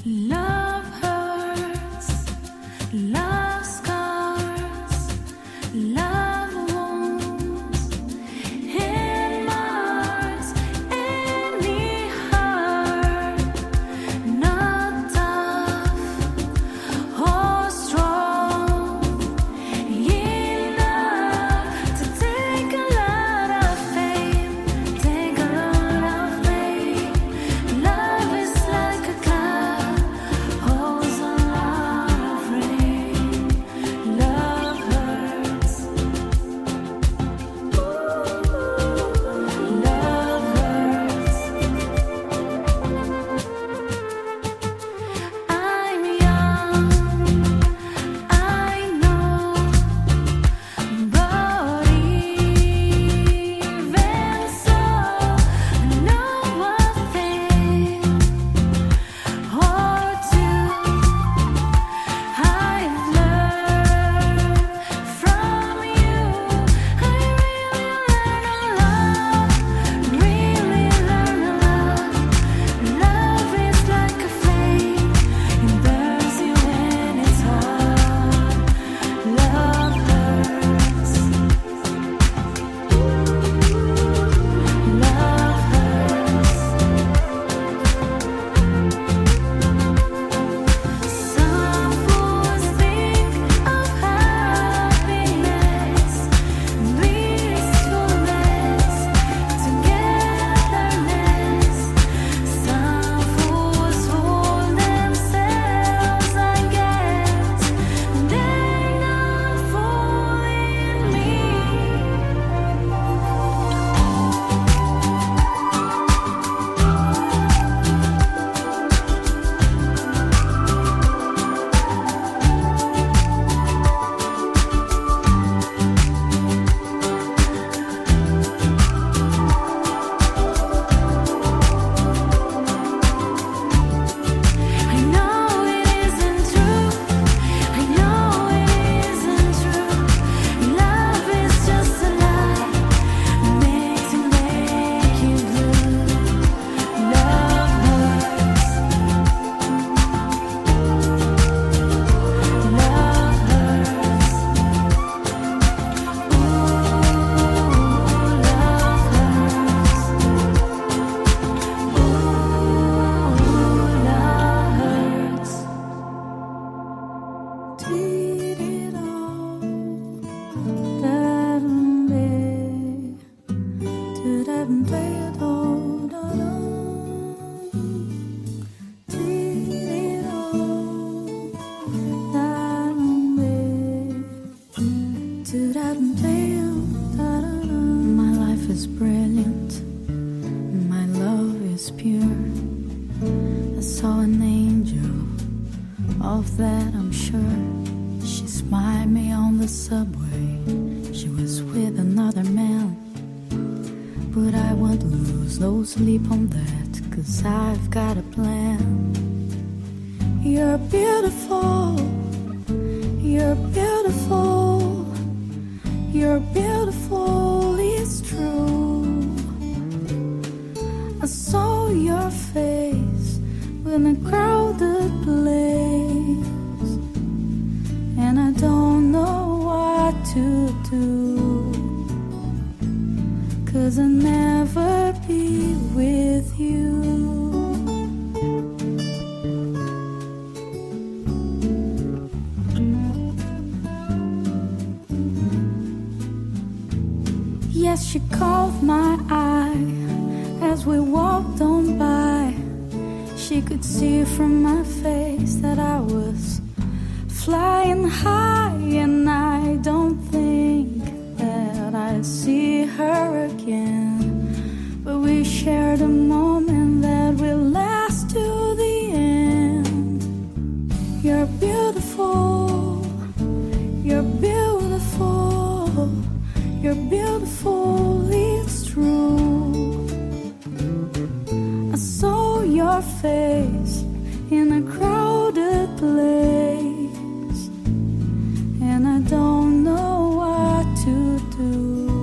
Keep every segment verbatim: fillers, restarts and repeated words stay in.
Love hurts, love scars, love wounds, it mars any heart, not tough or strong enough to take a lot of faith, take a lot of faith. Love is like a cloud, holds a lot of rain. Love hurts. Love hurts. I'm young, I know, but even so, I know a thing or two. I've learned from you. I really learn a lot, really learn a lot. Love is like a flame, it burns you when it's hot. Love hurts. Love hurts. Some fools think of happiness, blissfulness, togetherness. Some fools fool themselves, I guess. They're not fooling me. I know it isn't true. I know it isn't true. Love is just a lie made to make you blue. Love hurts. Love hurts. Ooh, love hurts. Ooh, love hurts. My life is brilliant, my love is pure. I saw an angel, of that I'm sure. She smiled me on the subway, she was with another man. But I won't lose no sleep on that, 'cause I've got a plan. You're beautiful, you're beautiful, you're beautiful, it's true. I saw your face in a crowded place, and I don't know what to do, 'cause I'll never be with you. Yes, she caught my eye as we walked on by. She could see from my face that I was flying high, and I don't think that I'll see her again. But we shared a moment that will last to the end. You're beautiful, you're beautiful, you're beautiful, it's true. I saw your face in a crowded place, and I don't know what to do,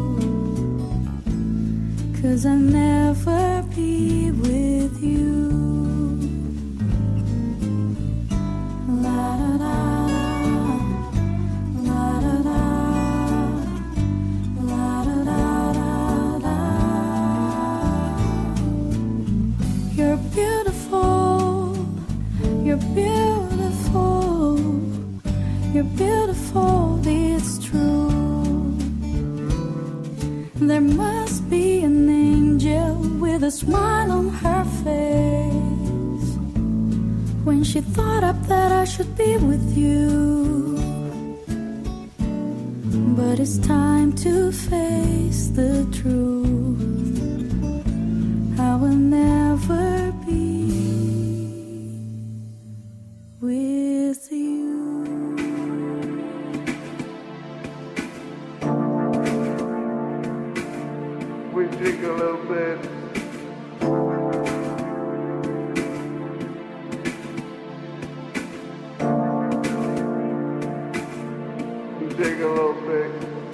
'cause I'll never be with you. the smile on her face when she thought up that I should be with you. But it's time to face the truth. I will never be with you. We drink a little bit. We drink a little bit.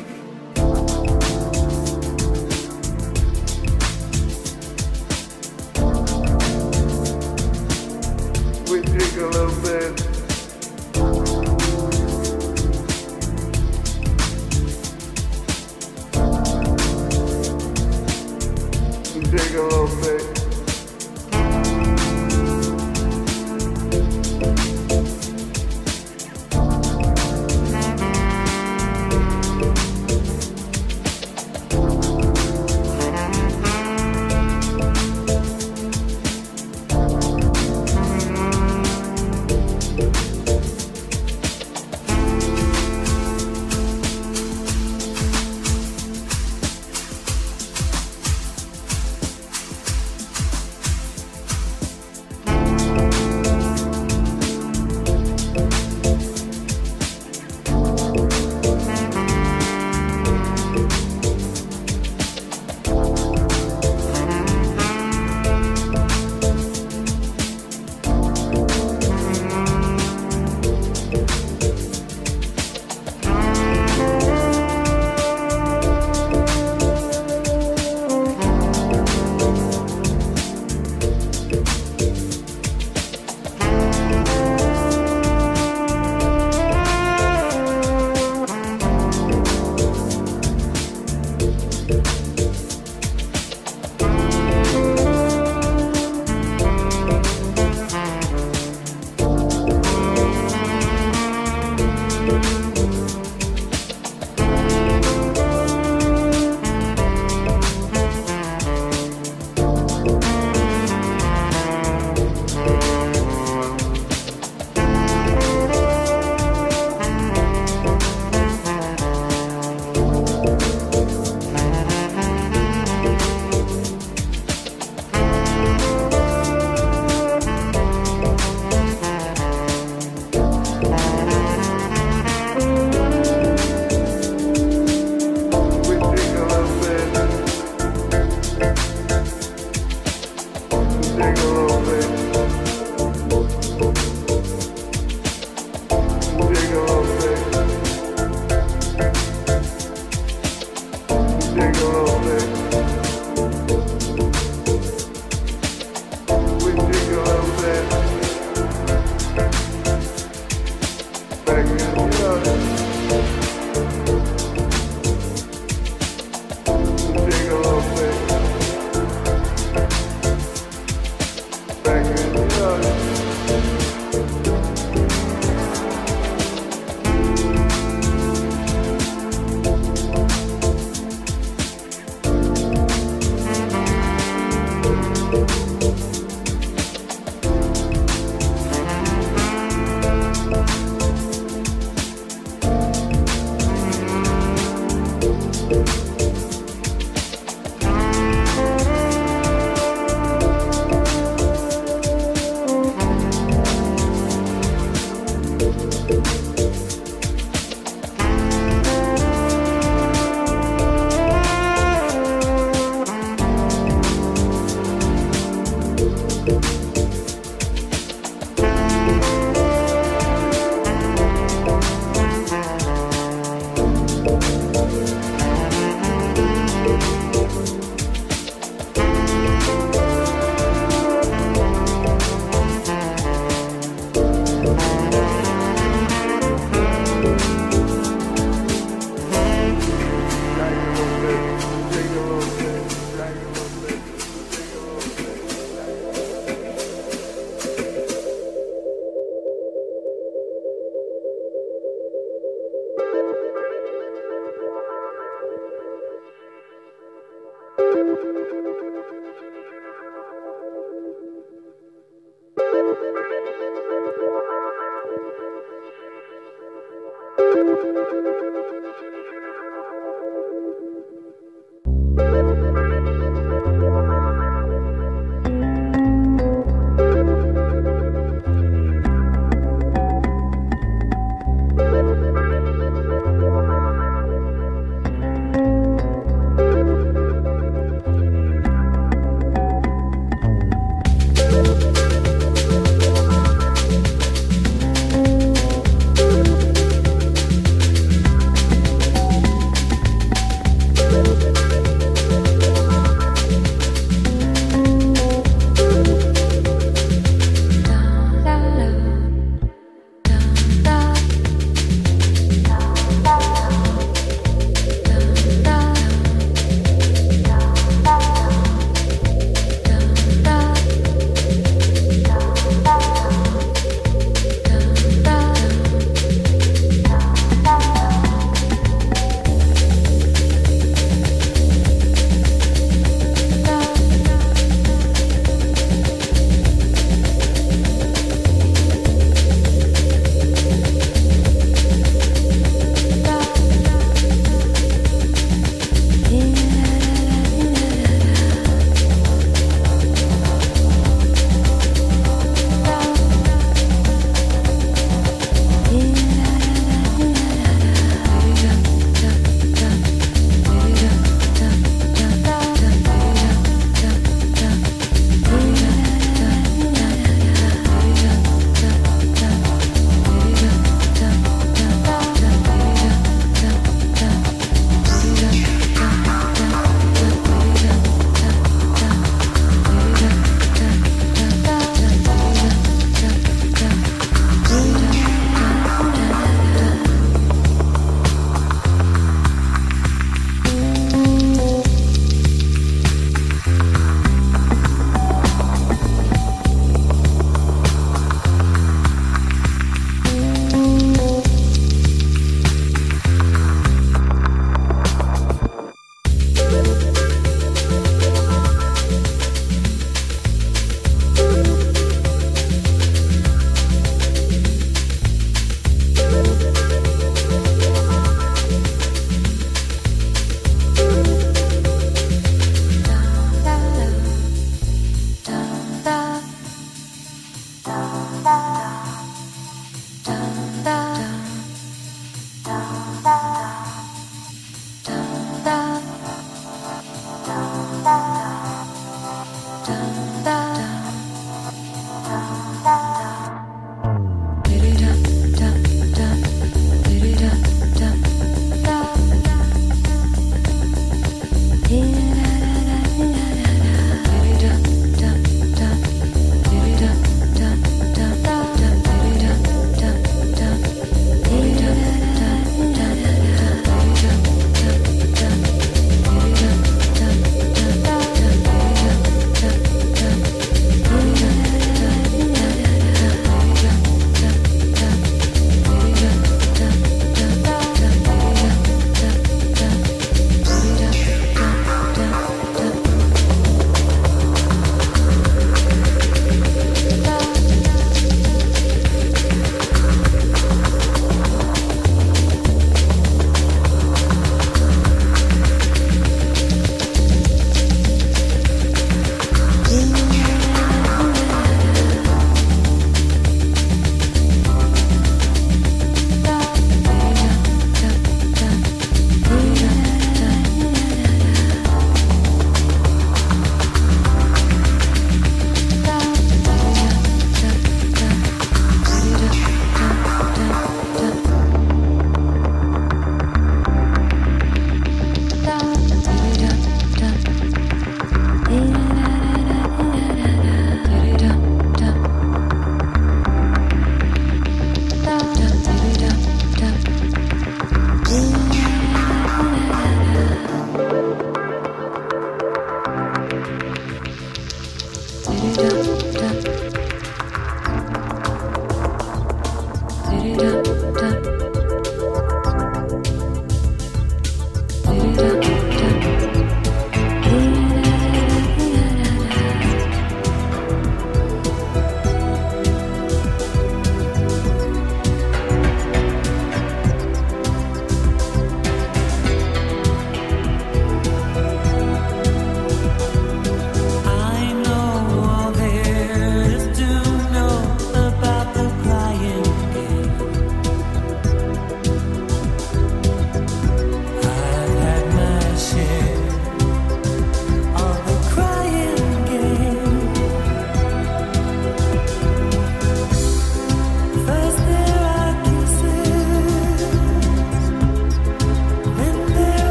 We drink a little bit. We drink a little bit.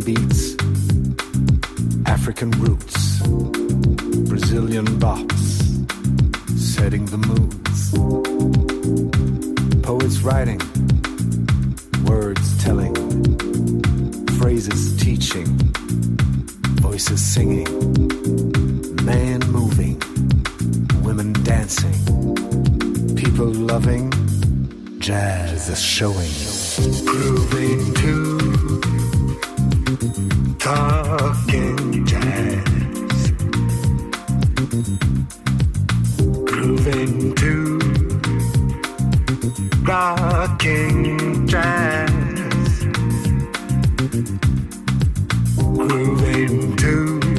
beats, African roots, Brazilian bops, setting the moods. Poets writing, words telling, phrases teaching, voices singing, man moving, women dancing, people loving, jazz is showing. Grooving to talking jazz, grooving to rocking jazz, grooving to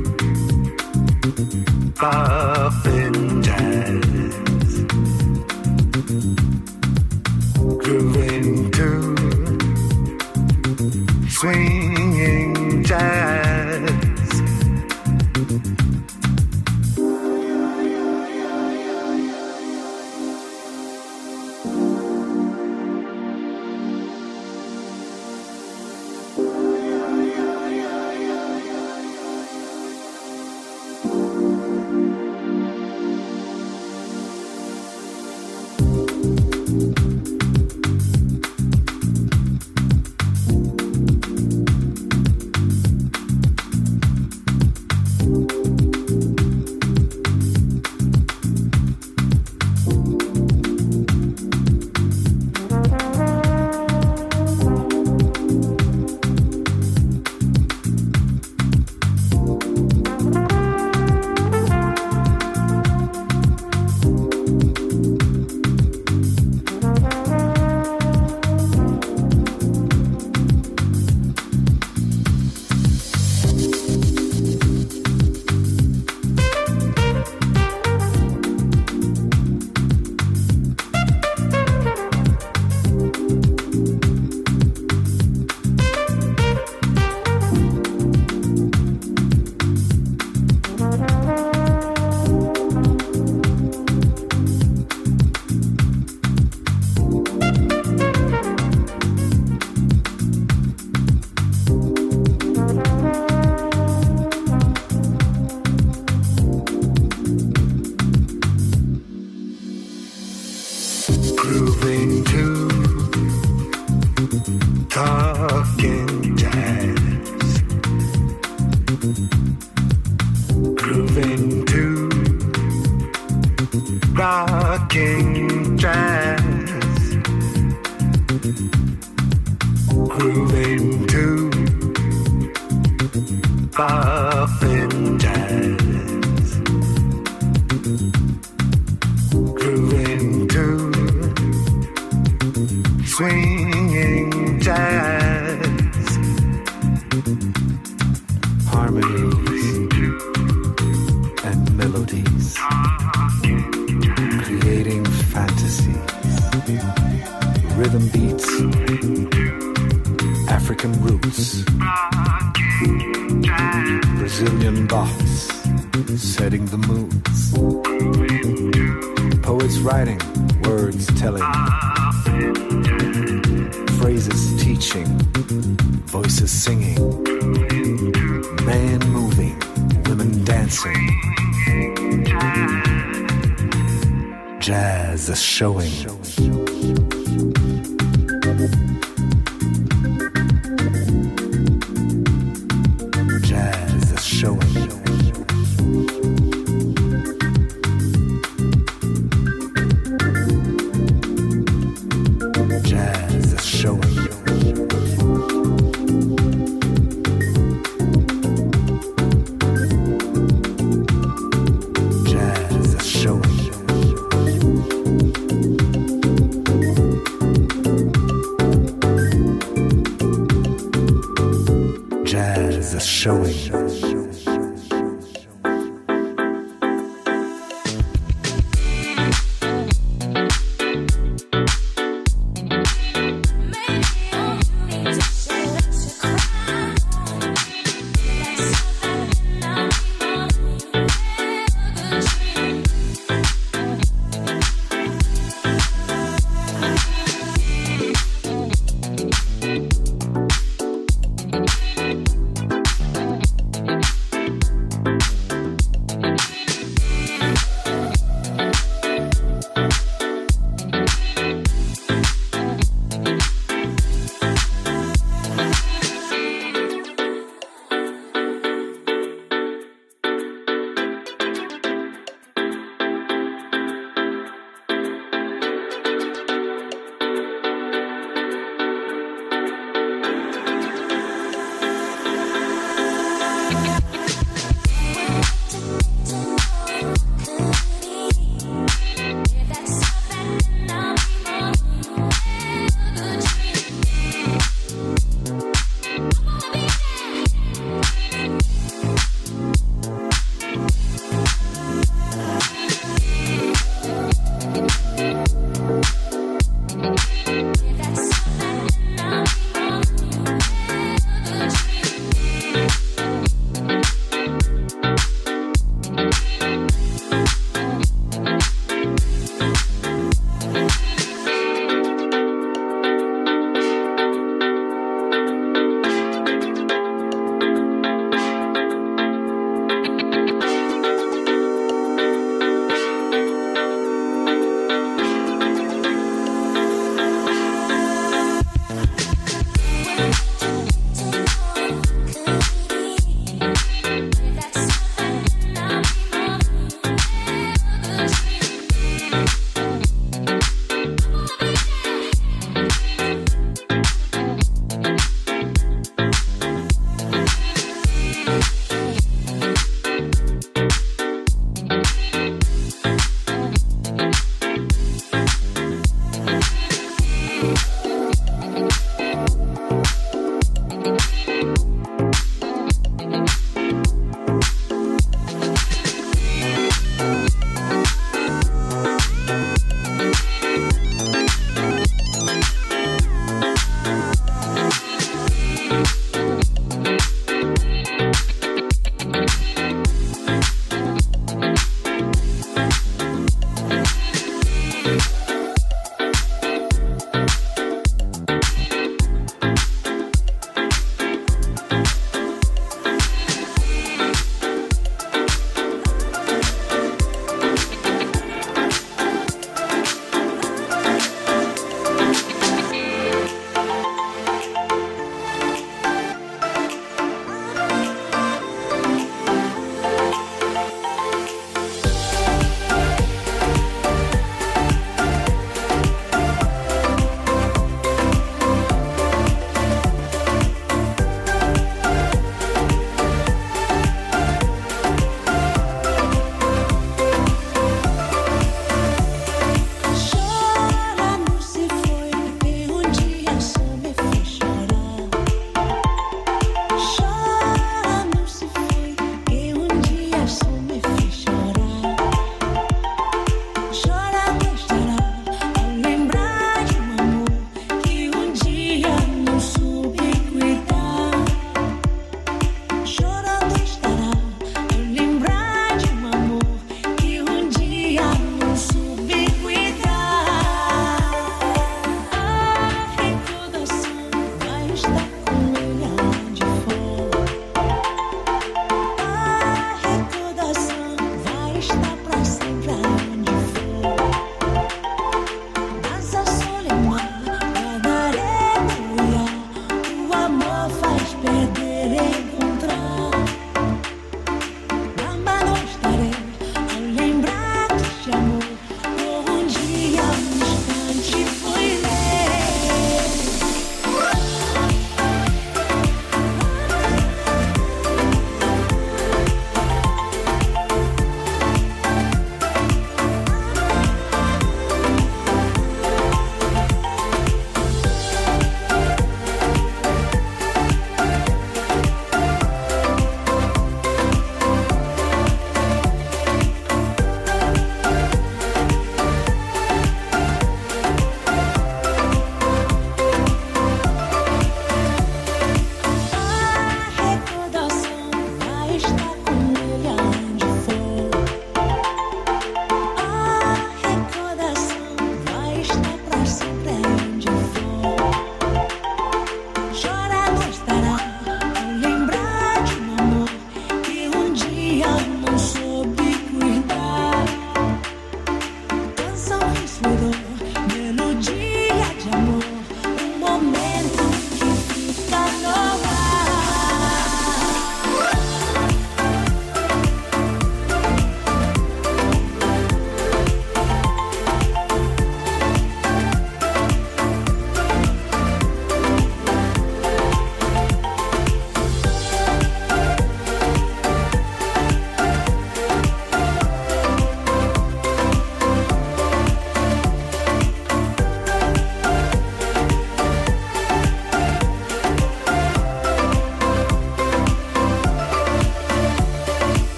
popping jazz, grooving to swinging jazz. Grooving to talking jazz, grooving to rocking jazz, grooving to popping jazz, grooving to swinging jazz, harmonies and melodies, creating fantasies, rhythm beats, African roots, Brazilian bops, setting the moods, poets writing, words telling, phrases teaching, voices singing, man moving, women dancing, jazz is showing. Jazz is showing. Jazz is showing. Jazz is showing. Jazz is showing.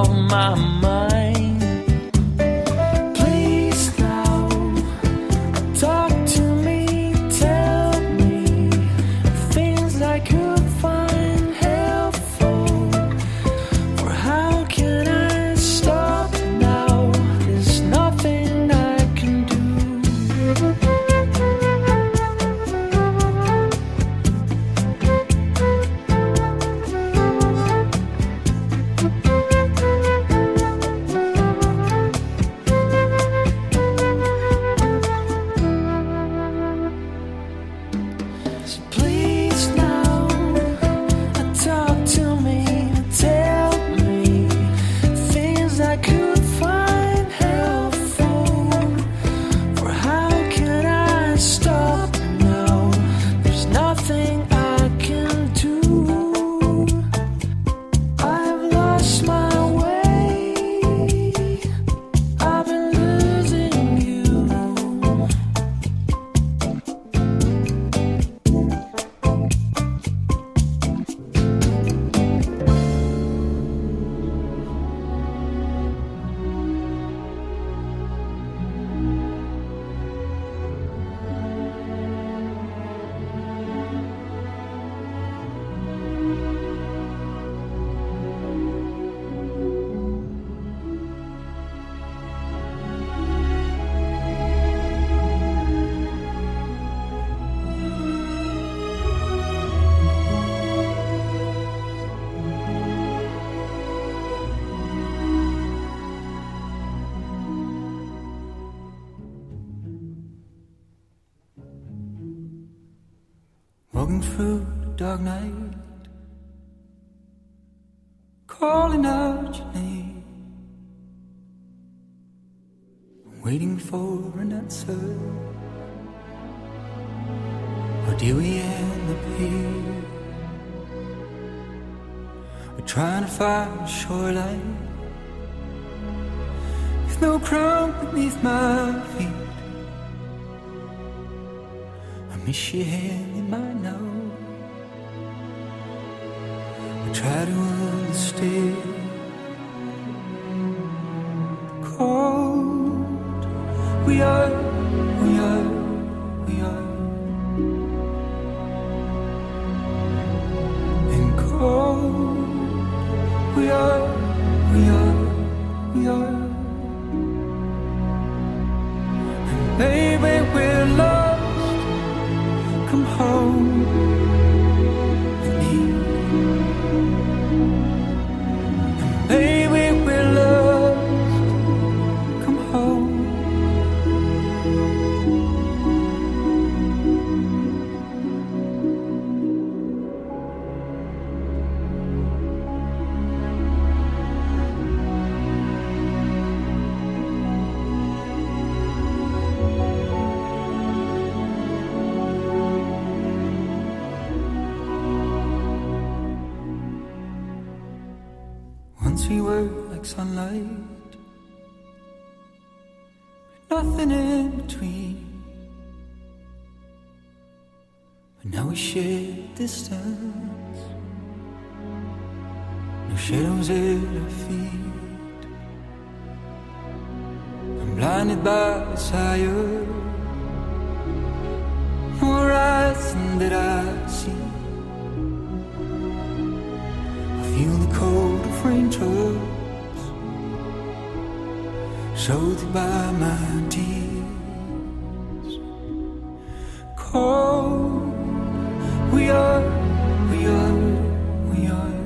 on my mind. Please now, talk to me, tell me things I could find helpful. For how can I stop now? There's nothing I can do. So please now, talk to me, tell me things I could find helpful. For how can I stop now? There's nothing I can do. I've lost my way. I've been losing you. Walking through the dark night, calling out your name, waiting for an answer. Or do we end up here? We're trying to find a shoreline with no ground beneath my feet. I miss your hand in mine now. I try to understand the cold. We are, we are, we are. And cold. We are, we are, we are. And baby, we're lost. Come home with me. And baby, we're lost. Come home. Once we were like sunlight, but nothing in between. But now we share distance, no shadows at our feet. I'm blinded by desire, no horizon that I see. Feel the cold of raindrops soothed by my tears. Cold, we are, we are, we are.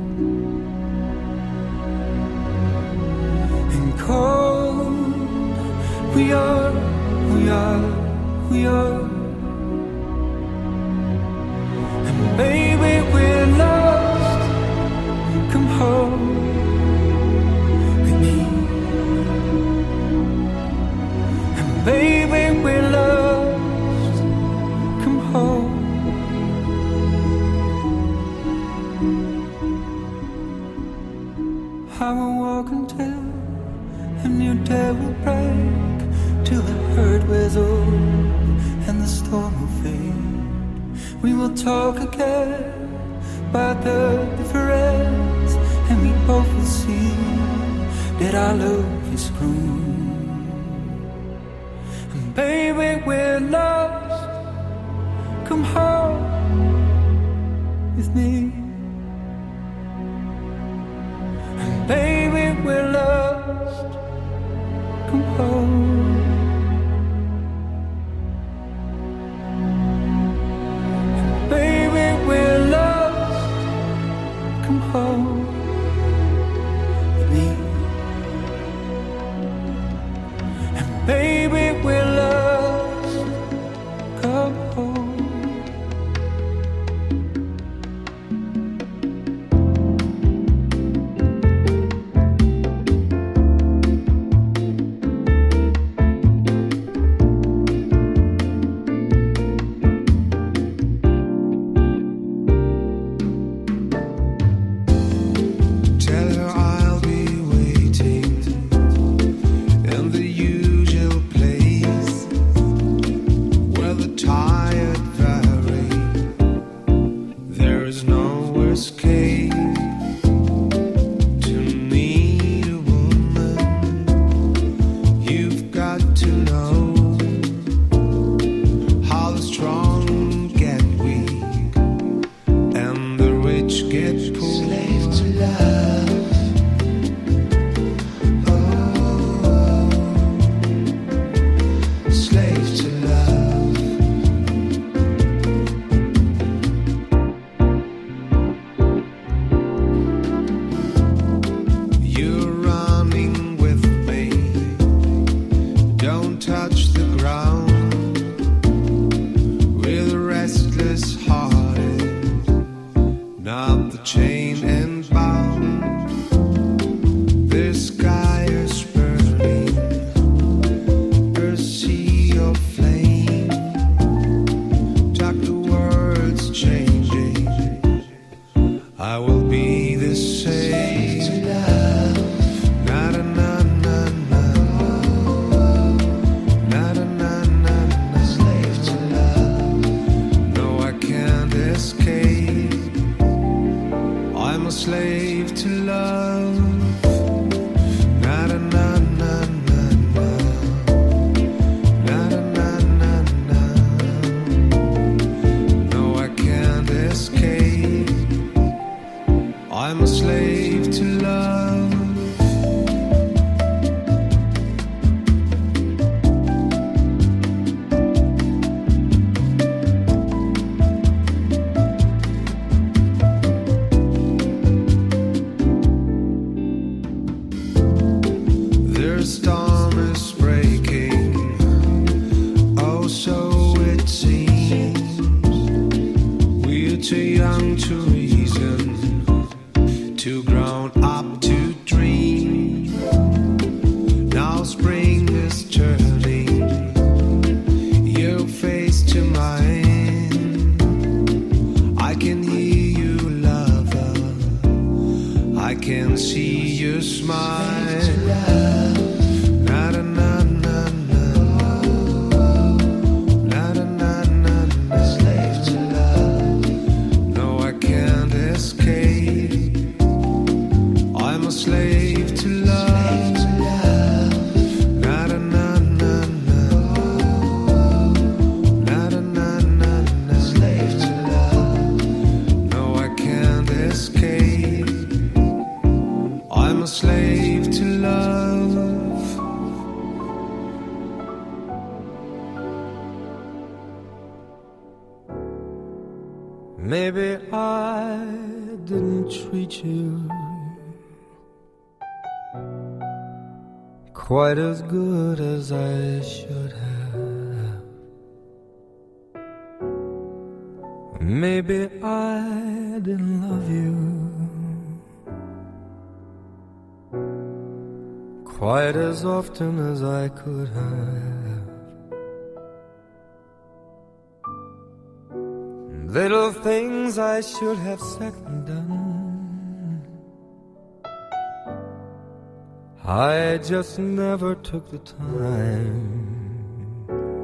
And cold, we are, we are, we are. And baby, we're lost. Come home with me. And baby, we're lost. Come home. I will walk until a new day will break, till the hurt wears off and the storm will fade. We will talk again about the difference, and we both will see that our love is grown. And baby, we're lost. Come home with me. And baby, we're lost. Come home. And baby, we're lost. Come home with me. And baby, we're lost. Come home. Maybe I didn't treat you quite as good as I should have. Maybe I didn't love you quite as often as I could have. Little things I should have said and done, I just never took the time.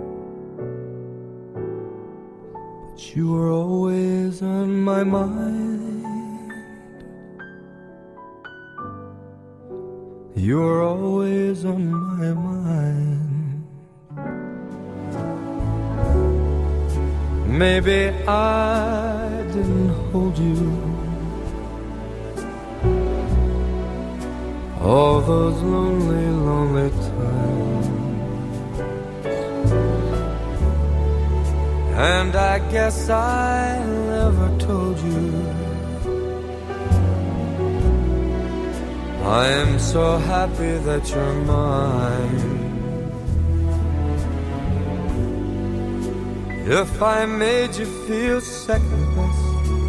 But you were always on my mind, You're always on my mind. Maybe I didn't hold you all those lonely, lonely times, and I guess I never told you I am so happy that you're mine. If I made you feel second best,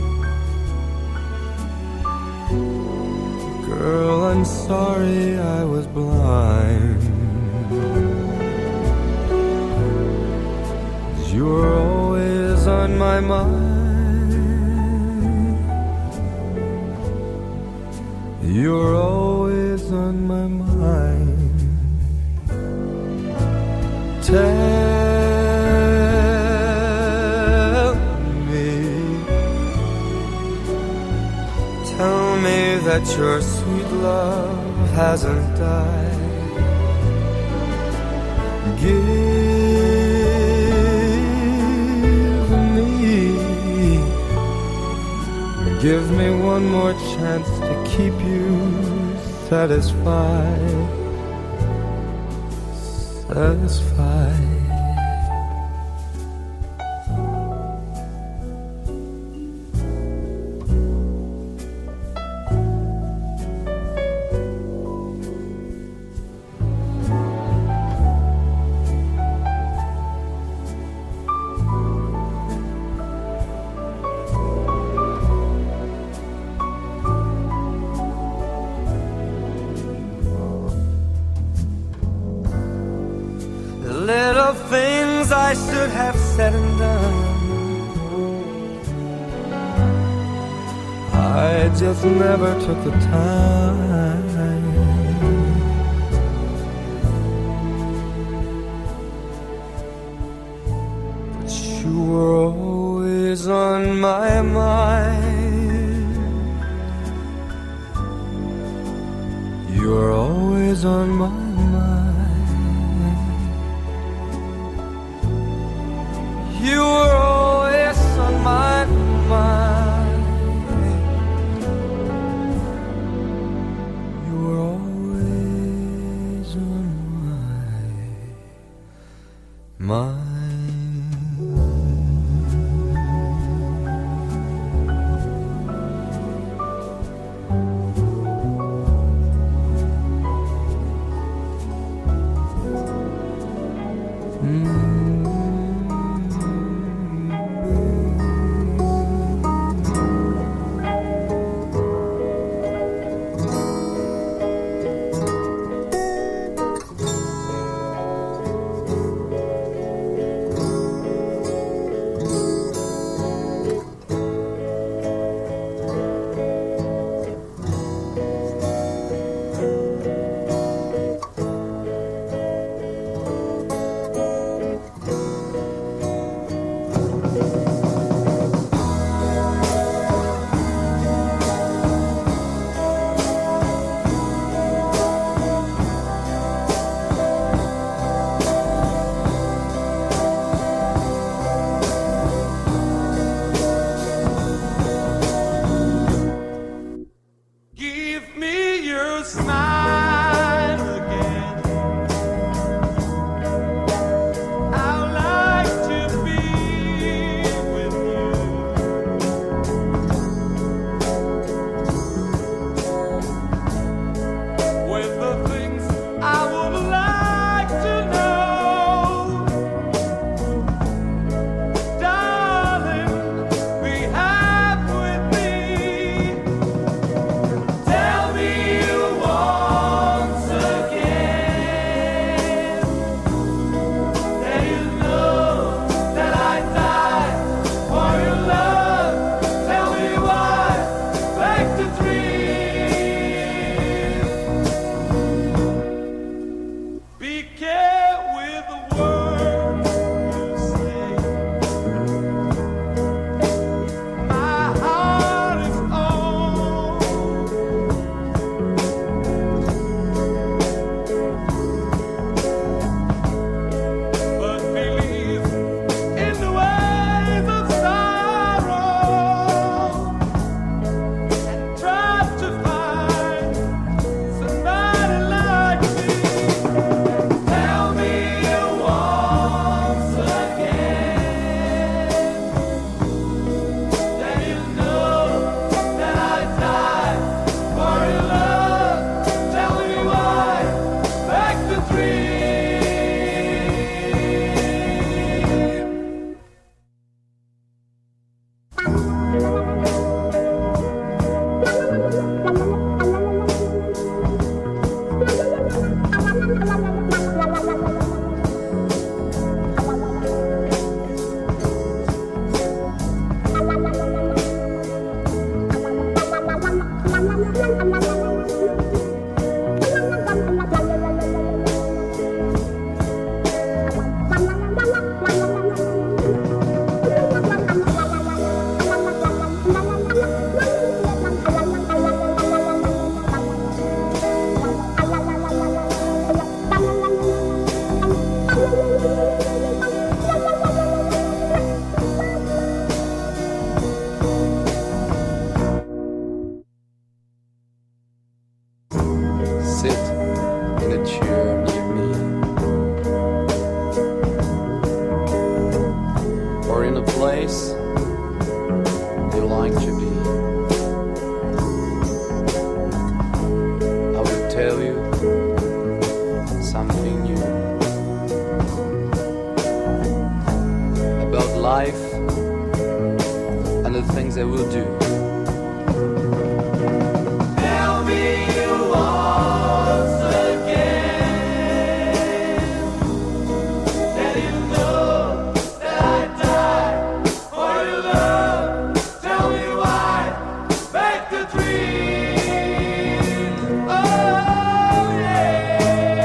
girl, I'm sorry I was blind. You were always on my mind. You're always on my mind. Tell me, tell me that your sweet love hasn't died. Give me, give me one more chance to keep you satisfied, satisfied. Little things I should have said and done, I just never took the time. But you were always on my mind. You were always on my mind. You were always on my mind. You were always on my mind. Mm. sit in a chair near me, or in a place you like to be. I will tell you something new about life and the things I will do. Tell me once again that you know that I died for your love. Tell me why, back the dream. Oh yeah,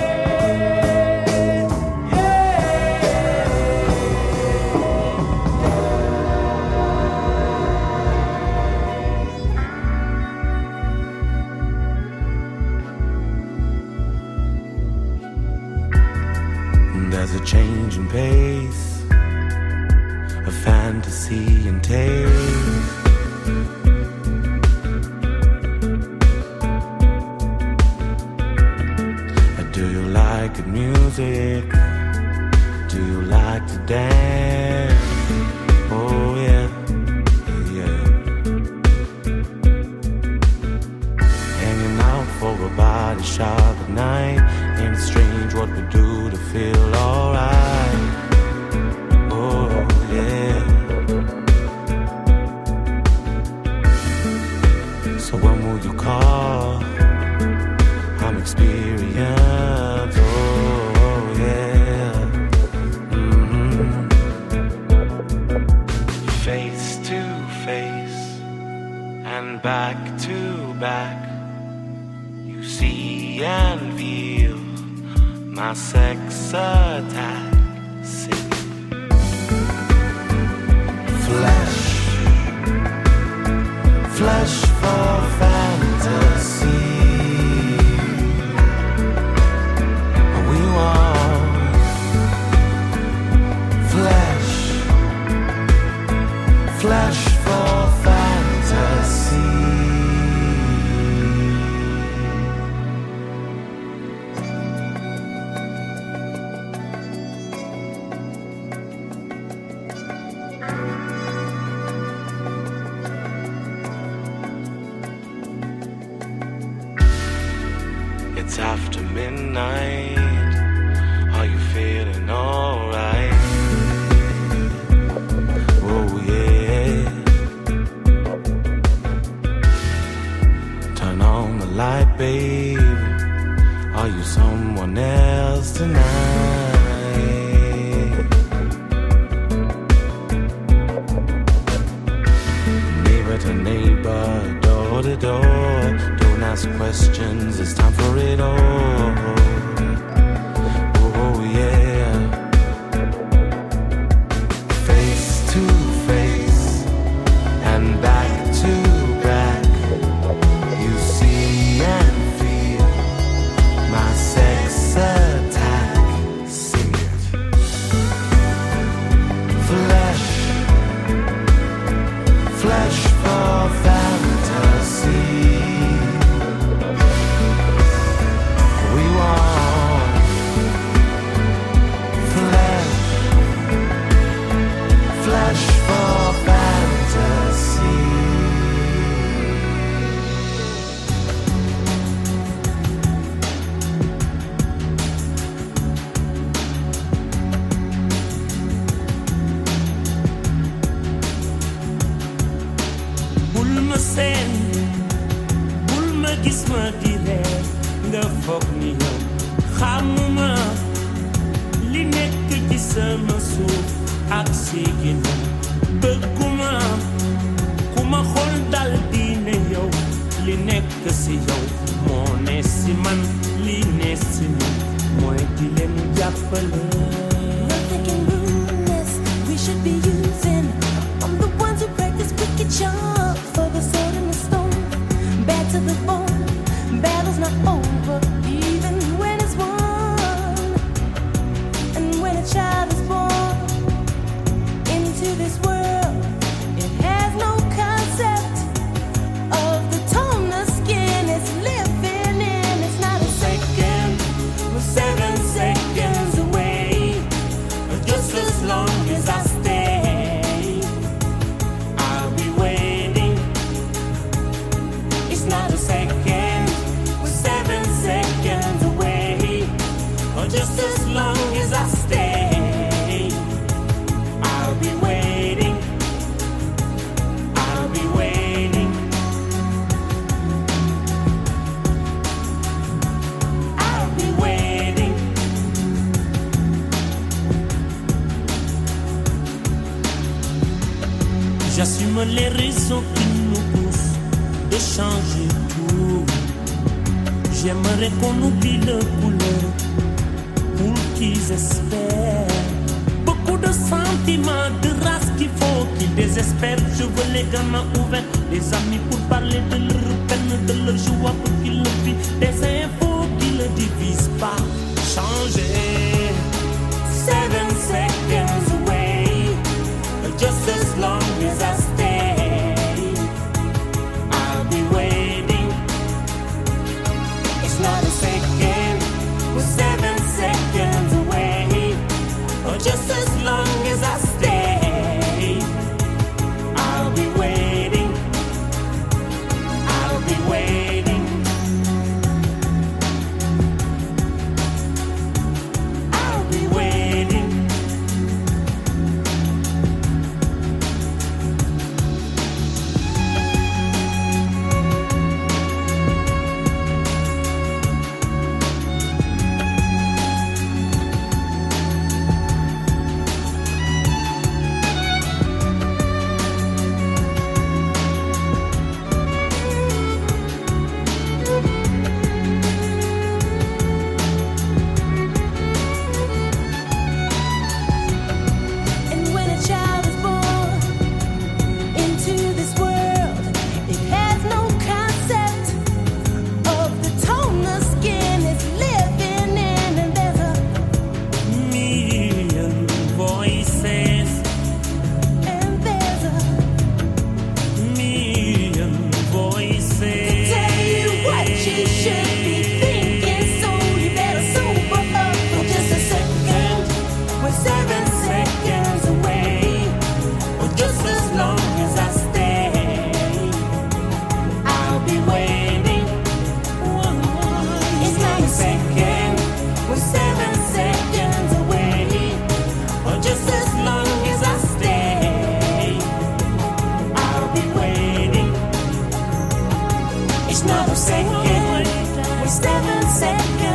There's a change in pace, a fantasy and taste. Do you like good music? Do you like to dance? Oh yeah, yeah. Hanging out for a body shop at night. Ain't it strange what we do to feel alright? Oh yeah. So when will you call? I'm experienced. Oh yeah. Mm-hmm. Face to face and back to back, you see and feel my sex attack. See. Flesh, flesh for fantasy. We want flesh, flesh for fantasy. It's after midnight. Are you feeling alright? Oh yeah. Turn on the light, babe. Are you someone else tonight? Neighbor to neighbor, door to door. Don't ask questions, it's time for it all. Oh yeah. Face to face and back to back, you see and feel my sex attack. Sing it. Flesh, flesh for fantasy. We want flesh, flesh for fantasy. Bul ma seen, bul ma gis ma di reer, nga foog ni yow xamuma li nekk ci sama suuf ak si ginnaaw. Bëgguma ku ma xool dal di ne yow li nekk si yow moo ne si man, li ne si ñun mooy di leen jàppale. Nothing can ruin this. We should be using. I'm the ones who practice wicked charm for the sword and the stone. Bad to the bone. Battle's not over, even when it's won. And when a child is born into this world, it has no concept of the tone the skin is living in. It's not a safe just as long as I stay, I'll be waiting, I'll be waiting, I'll be waiting. J'assume les raisons qui nous poussent de changer tout. J'aimerais qu'on oublie le couleur pour qu'ils espèrent. Beaucoup de sentiments, de race qu'il faut qu'ils désespèrent. Je veux les gamins ouverts, les amis pour parler de leur peine, de leur joie pour qu'ils le vivent. Des infos qui ne divisent pas. Changer. Seven seconds away, just as long as I stay, I'll be waiting. It's not a second, we're seven seconds away. Or just as long as I stay, I'll be waiting, I'll be waiting, I'll be waiting. And when a child is born into this world, it has no concept of the tone the skin is living in, and there's a Million voices, and there's a million voices. tell you what you should be thinking, so you better sober up for just a second. We're seven seconds away, or just as long as I stay, I'll be waiting. It's not a Second, we're seven seconds away, or just as long as I stay, I'll be waiting. It's not a second. We're seven seconds